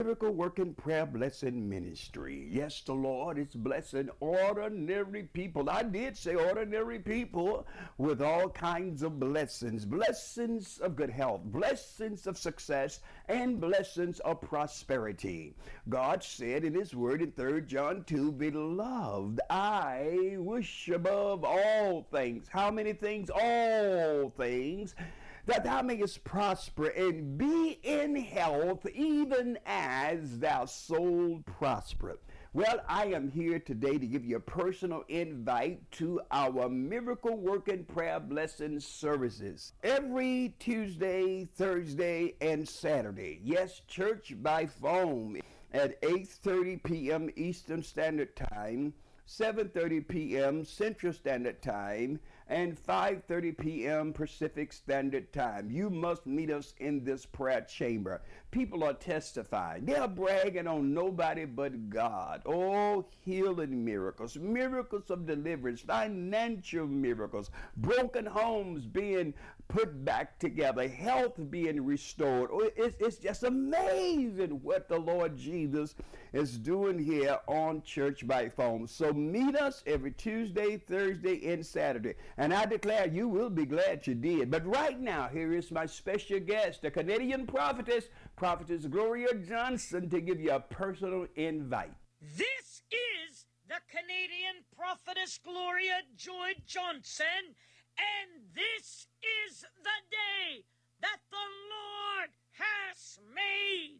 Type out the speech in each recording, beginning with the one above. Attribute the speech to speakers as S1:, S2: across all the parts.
S1: Miracle Working Prayer Blessing Ministry. Yes, the Lord is blessing ordinary people. I did say ordinary people with all kinds of blessings. Blessings of good health, blessings of success, and blessings of prosperity. God said in His Word in 3 John 2, Beloved, I wish above all things. How many things? All things, that thou mayest prosper and be in health, even as thy soul prospereth. Well, I am here today to give you a personal invite to our Miracle Working Prayer Blessing services. Every Tuesday, Thursday, and Saturday. Yes, church by phone at 8:30 p.m. Eastern Standard Time, 7:30 p.m. Central Standard Time, and 5:30 p.m. Pacific Standard Time. You must meet us in this prayer chamber. People are testifying. They're bragging on nobody but God. Oh, healing miracles, miracles of deliverance, financial miracles, broken homes being put back together, health being restored. Oh, it's just amazing what the Lord Jesus is doing here on Church by Phone. So meet us every Tuesday, Thursday, and Saturday. And I declare you will be glad you did. But right now, here is my special guest, the Canadian prophetess, Prophetess Gloria Johnson, to give you a personal invite.
S2: This is the Canadian prophetess Gloria Joy Johnson, and this is the day that the Lord has made.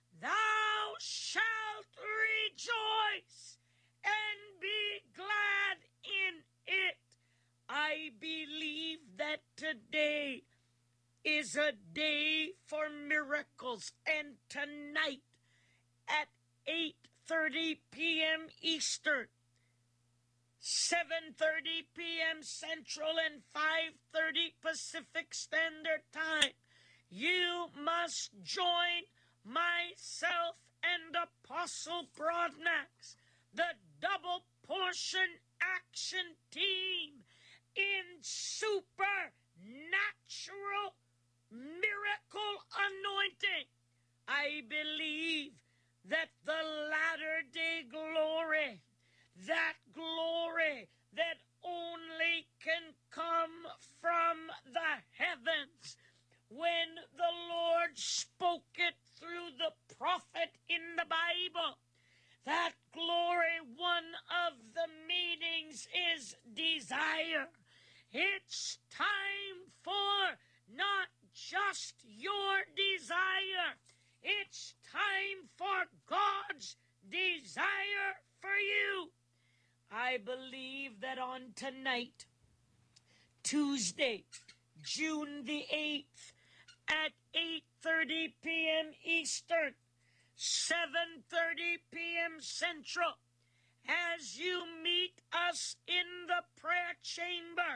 S2: Thou shalt rejoice and be glad in it. I believe that today is a day for miracles, and tonight at 8:30 p.m. Eastern, 7:30 p.m. Central, and 5:30 Pacific Standard Time, you must join myself and Apostle Broadnax, the double portion action team, in supernatural miracle anointing. I believe that the latter day glory, that glory that only can come from the heavens, when the Lord spoke it through the prophet in the Bible, that glory, one of the meanings is desire. It's time for not just your desire. It's time for God's desire for you. I believe that on tonight, Tuesday, June the 8th, at 8:30 p.m. Eastern, 7:30 p.m. Central, as you meet us in the prayer chamber,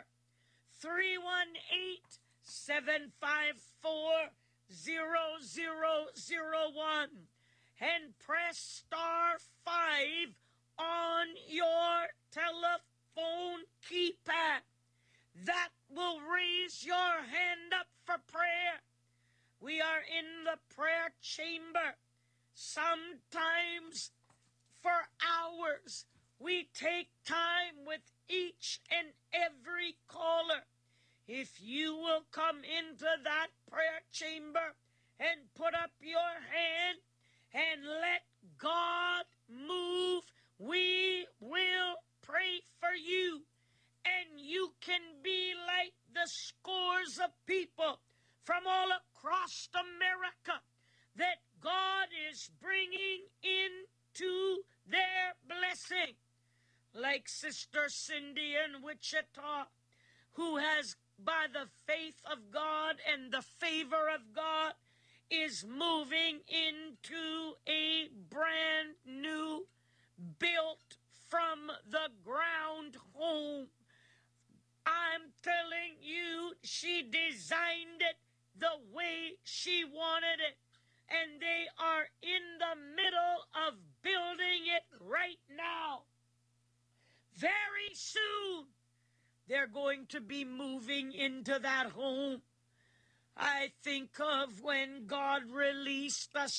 S2: 318-754-0001, and press star 5 on your telephone keypad. That will raise your hand up for prayer. We are in the prayer chamber sometimes for hours. We take time with each and every caller. If you will come into that prayer chamber and put up your hand and let God move, we will pray for you. And you can be like the scores of people from all across America that God is bringing into their blessing. Like Sister Cindy in Wichita, who has, by the faith of God and the favor of God, is moving into a brand new, built from the ground home. I'm telling you, she designed it the way she wanted it. And they are in the middle of building it right now. Very soon, they're going to be moving into that home. I think of when God released a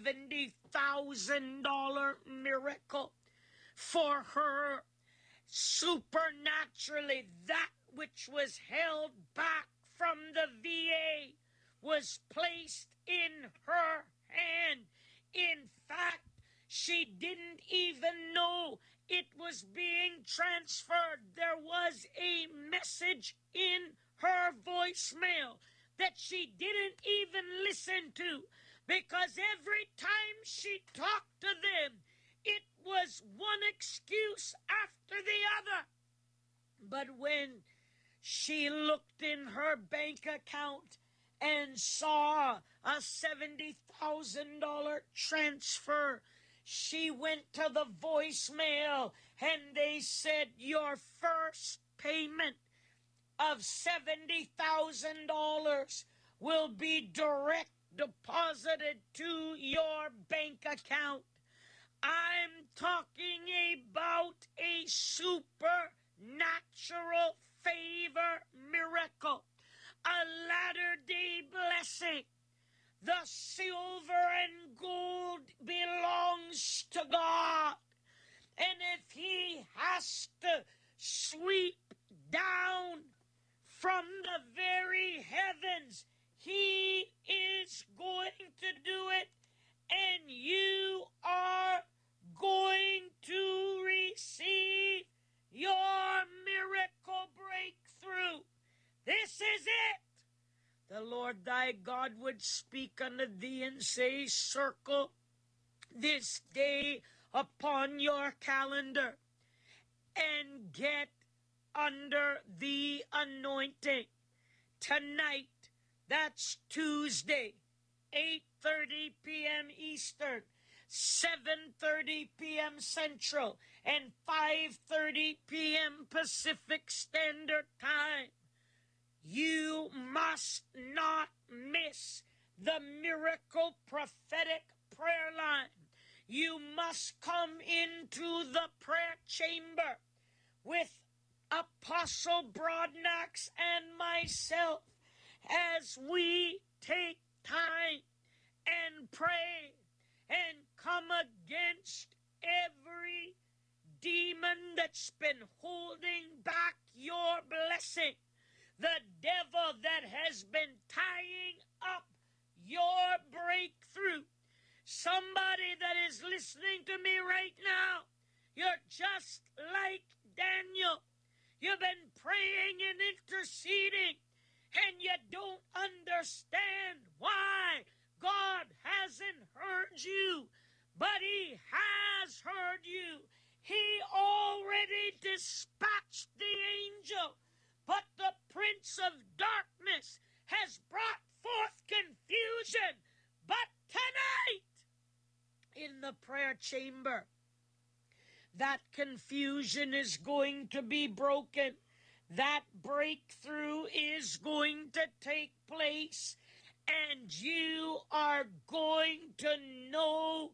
S2: $70,000 miracle for her. Supernaturally, that which was held back from the VA was placed in her hand. In fact, she didn't even know it was being transferred. There was a message in her voicemail that she didn't even listen to, because every time she talked to them, it was one excuse after the other. But when she looked in her bank account and saw a $70,000 transfer, she went to the voicemail and they said, your first payment of $70,000 will be direct deposited to your bank account. I'm talking about a supernatural favor miracle, a latter-day blessing. The silver and gold belongs to God. And if He has to sweep down from the very heavens, He is going to do it, and you are going to receive your miracle breakthrough. This is it. The Lord thy God would speak unto thee and say, circle this day upon your calendar and get under the anointing. Tonight, that's Tuesday, 8:30 p.m. Eastern, 7:30 p.m. Central, and 5:30 p.m. Pacific Standard Time. You must not miss the Miracle Prophetic Prayer Line. You must come into the prayer chamber with Apostle Broadnax and myself as we take time and pray and come against every demon that's been holding back your blessing, the devil that has been tying up your breakthrough. Somebody that is listening to me right now, you're just like Daniel. You've been praying and interceding, and you don't understand why God hasn't heard you. But He has heard you. He already dispatched the angel, but the prince of darkness has brought forth confusion. But tonight, in the prayer chamber, that confusion is going to be broken. That breakthrough is going to take place, and you are going to know,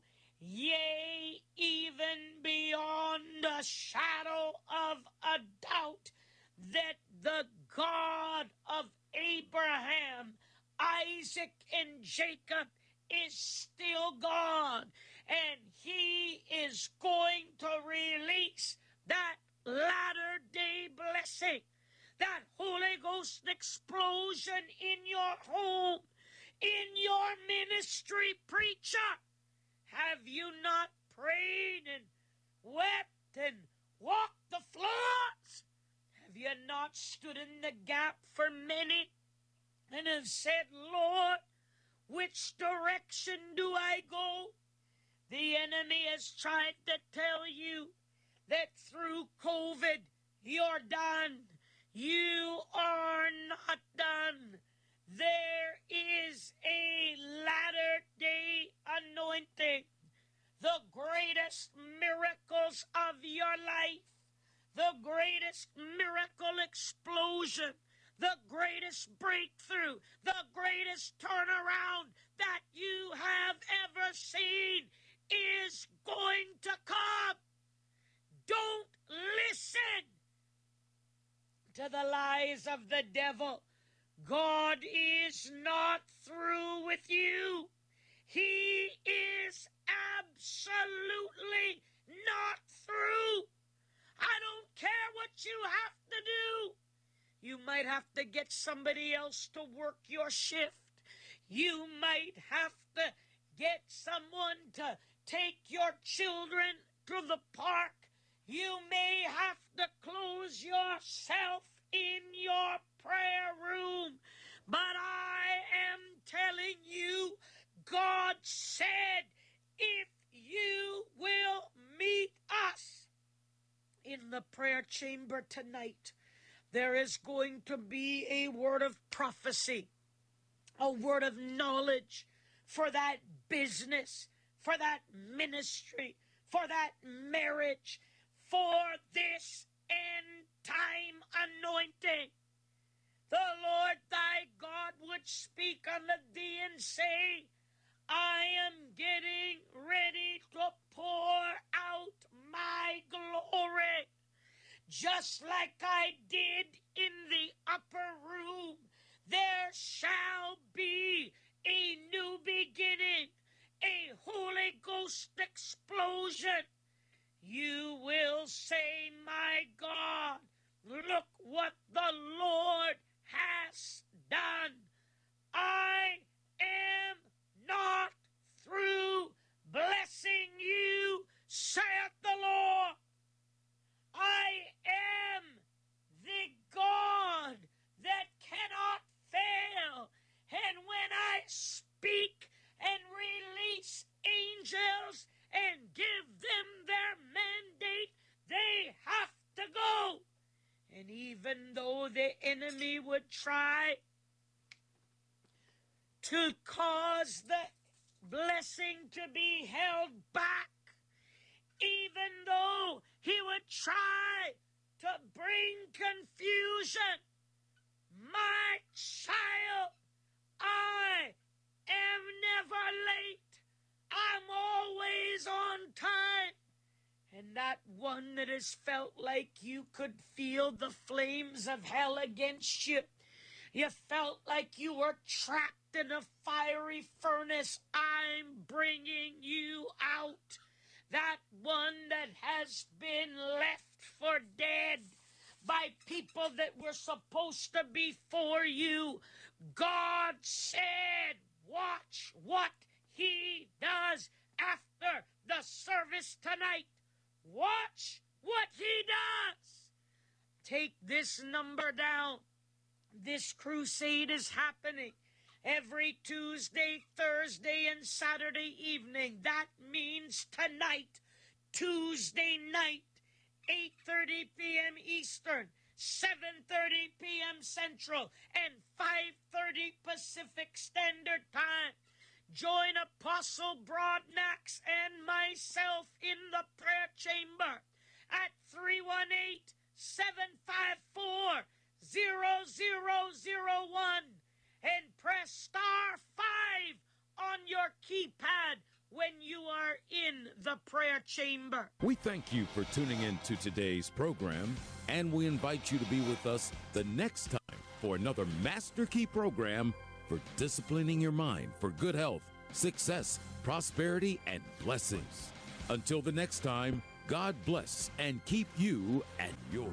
S2: yea, even beyond a shadow of a doubt, that the God of Abraham, Isaac, and Jacob is still God, and He is going to release that latter-day blessing, that Holy Ghost explosion in your home, in your ministry. Preacher, have you not prayed and wept and walked the floors? Have you not stood in the gap for many and have said, Lord, which direction do I go? The enemy has tried to tell you that through COVID, you're done. You are not done. There is a latter-day anointing. The greatest miracles of your life, the greatest miracle explosion, the greatest breakthrough, the greatest turnaround that you have ever seen is going to come. Don't listen to the lies of the devil. God is not through with you. He is absolutely not through. I don't care what you have to do. You might have to get somebody else to work your shift. You might have to get someone to take your children to the park. You may have to close yourself in your prayer room. But I am telling you, God said, if you will meet us in the prayer chamber tonight, there is going to be a word of prophecy, a word of knowledge for that business, for that ministry, for that marriage, for this end time anointing. The Lord thy God would speak unto thee and say, I am getting ready to pour out my glory. Just like I did in the upper room, there shall be a new beginning, a Holy Ghost explosion. You will say, my God, look what the Lord has done. I am not through blessing you, saith the Lord. I am the God that cannot fail. And when I speak and release angels and give them their mandate, they have to go. And even though the enemy would try to cause the blessing to be held back, even though he would try to bring confusion, my child, I am never late. I'm always on time. And that one that has felt like you could feel the flames of hell against you, you felt like you were trapped in a fiery furnace, I'm bringing you out. That one that has been left for dead by people that were supposed to be for you, God said, watch what he does after the service tonight. Watch what he does. Take this number down. This crusade is happening every Tuesday, Thursday, and Saturday evening. That means tonight, Tuesday night, 8:30 p.m. Eastern, 7:30 p.m. Central, and 5:30 Pacific Standard Time. Join Apostle Broadnax and myself in the prayer chamber at 318-754-0001 and press star 5 on your keypad when you are in the prayer chamber.
S3: We thank you for tuning in to today's program, and we invite you to be with us the next time for another Master Key program for disciplining your mind for good health, success, prosperity, and blessings. Until the next time, God bless and keep you and yours.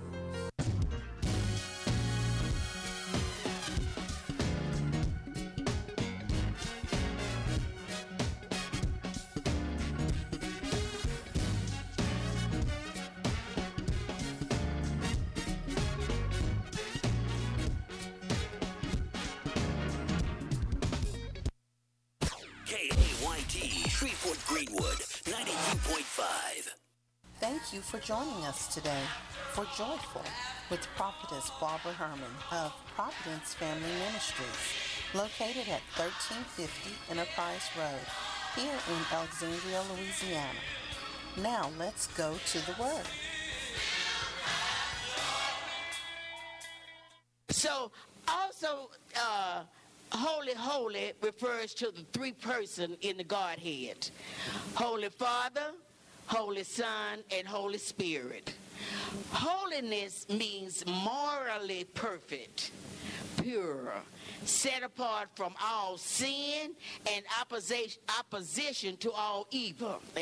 S4: Shreveport Greenwood, 92.5.
S5: Thank you for joining us today for Joyful with Prophetess Barbara Herman of Providence Family Ministries, located at 1350 Enterprise Road, here in Alexandria, Louisiana. Now let's go to the Word.
S6: So, also, Holy, holy refers to the three person in the Godhead. Holy Father, Holy Son, and Holy Spirit. Holiness means morally perfect. pure, set apart from all sin and opposition to all evil.